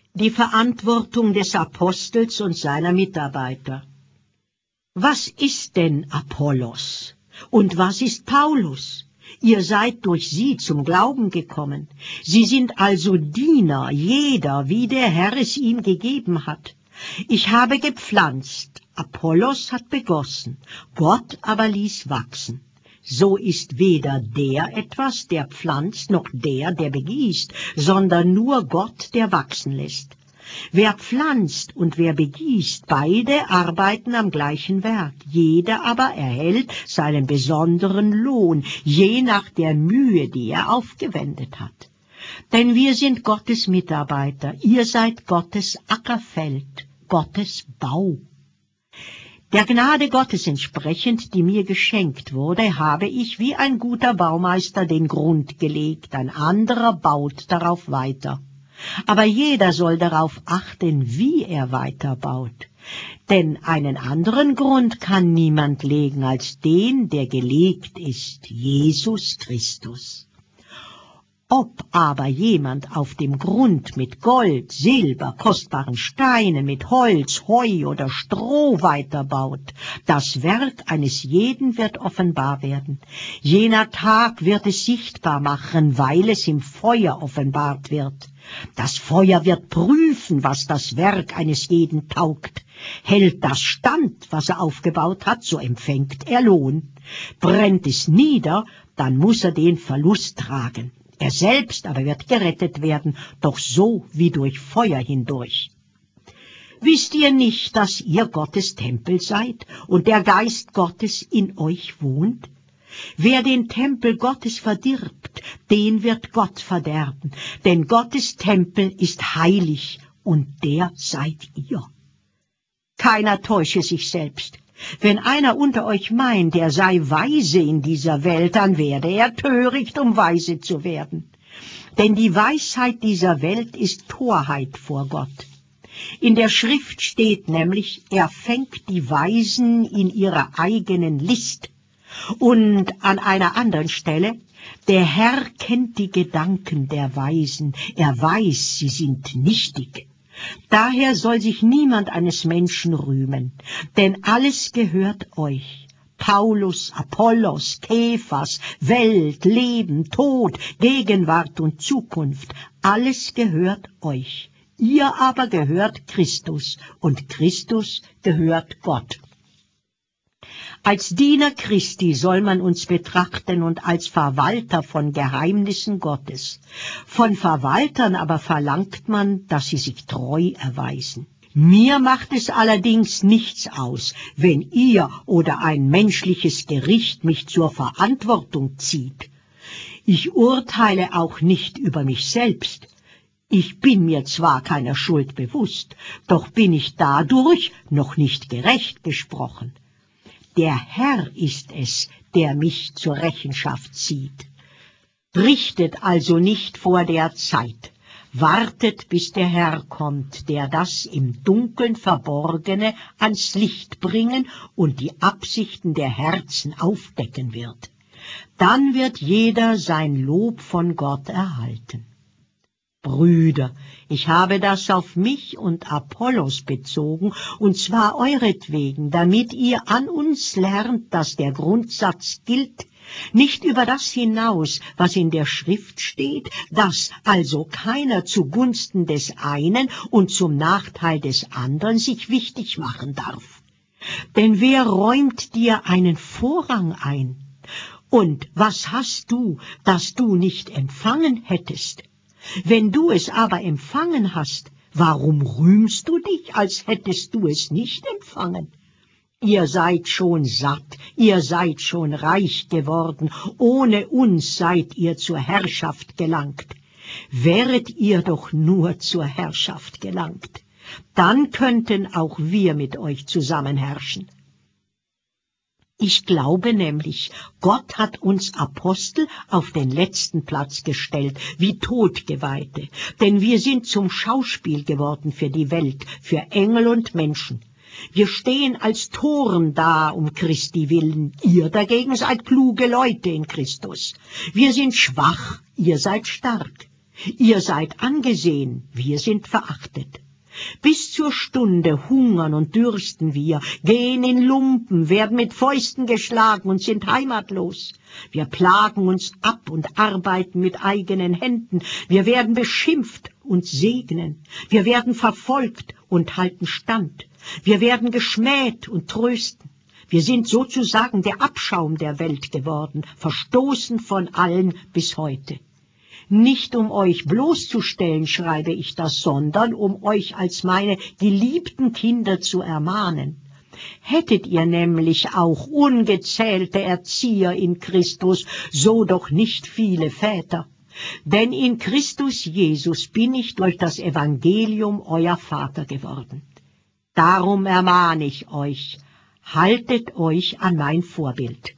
Die Verantwortung des Apostels und seiner Mitarbeiter. Was ist denn Apollos? Und was ist Paulus? Ihr seid durch sie zum Glauben gekommen. Sie sind also Diener, jeder, wie der Herr es ihm gegeben hat. Ich habe gepflanzt, Apollos hat begossen, Gott aber ließ wachsen. So ist weder der etwas, der pflanzt, noch der begießt, sondern nur Gott, der wachsen lässt. Wer pflanzt und wer begießt, beide arbeiten am gleichen Werk. Jeder aber erhält seinen besonderen Lohn, je nach der Mühe, die er aufgewendet hat. Denn wir sind Gottes Mitarbeiter, ihr seid Gottes Ackerfeld, Gottes Bau. Der Gnade Gottes entsprechend, die mir geschenkt wurde, habe ich wie ein guter Baumeister den Grund gelegt, ein anderer baut darauf weiter. Aber jeder soll darauf achten, wie er weiterbaut. Denn einen anderen Grund kann niemand legen als den, der gelegt ist, Jesus Christus. Ob aber jemand auf dem Grund mit Gold, Silber, kostbaren Steinen, mit Holz, Heu oder Stroh weiterbaut, das Werk eines jeden wird offenbar werden. Jener Tag wird es sichtbar machen, weil es im Feuer offenbart wird. Das Feuer wird prüfen, was das Werk eines jeden taugt. Hält das stand, was er aufgebaut hat, so empfängt er Lohn. Brennt es nieder, dann muss er den Verlust tragen. Er selbst aber wird gerettet werden, doch so wie durch Feuer hindurch. Wisst ihr nicht, dass ihr Gottes Tempel seid und der Geist Gottes in euch wohnt? Wer den Tempel Gottes verdirbt, den wird Gott verderben, denn Gottes Tempel ist heilig und der seid ihr. Keiner täusche sich selbst. Wenn einer unter euch meint, er sei weise in dieser Welt, dann werde er töricht, um weise zu werden. Denn die Weisheit dieser Welt ist Torheit vor Gott. In der Schrift steht nämlich, er fängt die Weisen in ihrer eigenen List. Und an einer anderen Stelle, der Herr kennt die Gedanken der Weisen, er weiß, sie sind nichtig. Daher soll sich niemand eines Menschen rühmen, denn alles gehört euch. Paulus, Apollos, Kephas, Welt, Leben, Tod, Gegenwart und Zukunft, alles gehört euch. Ihr aber gehört Christus und Christus gehört Gott. Als Diener Christi soll man uns betrachten und als Verwalter von Geheimnissen Gottes. Von Verwaltern aber verlangt man, dass sie sich treu erweisen. Mir macht es allerdings nichts aus, wenn ihr oder ein menschliches Gericht mich zur Verantwortung zieht. Ich urteile auch nicht über mich selbst. Ich bin mir zwar keiner Schuld bewusst, doch bin ich dadurch noch nicht gerecht gesprochen. Der Herr ist es, der mich zur Rechenschaft zieht. Richtet also nicht vor der Zeit. Wartet, bis der Herr kommt, der das im Dunkeln Verborgene ans Licht bringen und die Absichten der Herzen aufdecken wird. Dann wird jeder sein Lob von Gott erhalten. Brüder, ich habe das auf mich und Apollos bezogen, und zwar euretwegen, damit ihr an uns lernt, dass der Grundsatz gilt, nicht über das hinaus, was in der Schrift steht, dass also keiner zugunsten des einen und zum Nachteil des anderen sich wichtig machen darf. Denn wer räumt dir einen Vorrang ein? Und was hast du, das du nicht empfangen hättest? Wenn du es aber empfangen hast, warum rühmst du dich, als hättest du es nicht empfangen? Ihr seid schon satt, ihr seid schon reich geworden, ohne uns seid ihr zur Herrschaft gelangt. Wäret ihr doch nur zur Herrschaft gelangt, dann könnten auch wir mit euch zusammen herrschen. Ich glaube nämlich, Gott hat uns Apostel auf den letzten Platz gestellt, wie Todgeweihte, denn wir sind zum Schauspiel geworden für die Welt, für Engel und Menschen. Wir stehen als Toren da um Christi willen, ihr dagegen seid kluge Leute in Christus. Wir sind schwach, ihr seid stark. Ihr seid angesehen, wir sind verachtet. Bis zur Stunde hungern und dürsten wir, gehen in Lumpen, werden mit Fäusten geschlagen und sind heimatlos. Wir plagen uns ab und arbeiten mit eigenen Händen. Wir werden beschimpft und segnen. Wir werden verfolgt und halten stand. Wir werden geschmäht und trösten. Wir sind sozusagen der Abschaum der Welt geworden, verstoßen von allen bis heute. Nicht um euch bloßzustellen schreibe ich das, sondern um euch als meine geliebten Kinder zu ermahnen. Hättet ihr nämlich auch ungezählte Erzieher in Christus, so doch nicht viele Väter. Denn in Christus Jesus bin ich durch das Evangelium euer Vater geworden. Darum ermahne ich euch, haltet euch an mein Vorbild.